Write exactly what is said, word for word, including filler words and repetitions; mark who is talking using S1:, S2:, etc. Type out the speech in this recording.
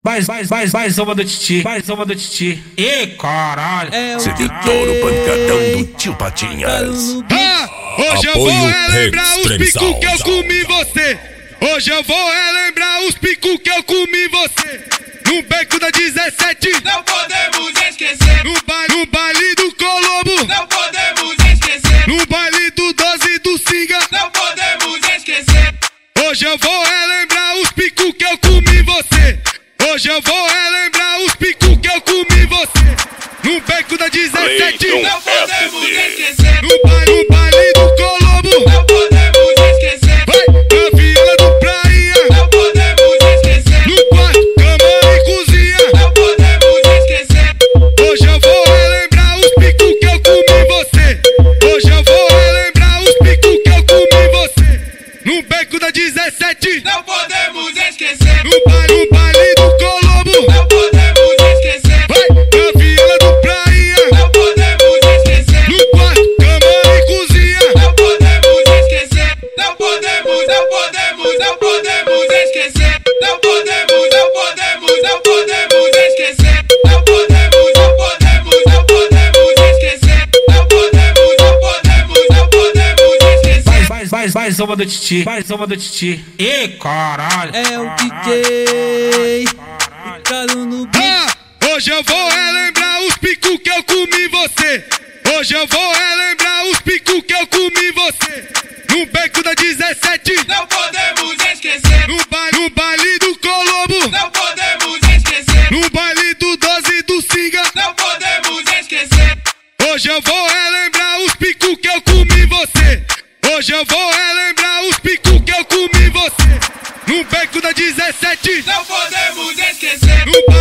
S1: Mais, mais, mais, mais uma do Titi, mais uma do Titi. Ê, caralho.
S2: Você detona o pancadão do tio Patinhas.
S3: Ah, hoje eu vou relembrar os picu que eu comi você. Hoje eu vou relembrar os picu que eu comi você. No beco da dezessete,
S4: não podemos esquecer.
S3: No baile, no baile do Colombo,
S4: não podemos esquecer.
S3: No baile do doze do Singa,
S4: não podemos esquecer.
S3: Hoje eu vou relembrar os picu que eu comi você. Hoje eu vou relembrar os picu que eu comi você. No beco da dezessete,
S4: não podemos esquecer.
S3: No baile, no baile do Colombo,
S4: não podemos esquecer.
S3: Vai, na Vila do Praia,
S4: não podemos esquecer.
S3: No quarto, cama e cozinha,
S4: não podemos esquecer.
S3: Hoje eu vou relembrar os picu que eu comi você. Hoje eu vou relembrar os picu que eu comi você. No beco da dezessete,
S4: não podemos esquecer.
S3: No baile, no baile do Colombo,
S4: não podemos esquecer.
S3: Vai, na Vila do Praia,
S4: não podemos esquecer.
S3: No quarto, cama e cozinha,
S4: não podemos esquecer. Não podemos, não podemos, não podemos esquecer. Não podemos, não podemos, não podemos esquecer. Não podemos, não podemos, não podemos esquecer. Não podemos, não podemos, não podemos esquecer.
S1: Mais, mais, mais uma do Titi, mais uma do Titi. Ê, caralho.
S2: É o D J Ficando no beat.
S3: Ah, hoje eu vou relembrar os picu que eu comi você. Hoje eu vou relembrar os picu que eu comi você. No beco da dezessete,
S4: não podemos esquecer.
S3: No baile, no baile do Colombo,
S4: não podemos esquecer.
S3: No baile do doze do Singa,
S4: não podemos esquecer.
S3: Hoje eu vou relembrar os picu que eu comi você. Hoje eu vou relembrar os picu que eu comi você. No beco da dezessete,
S4: não podemos esquecer.
S3: No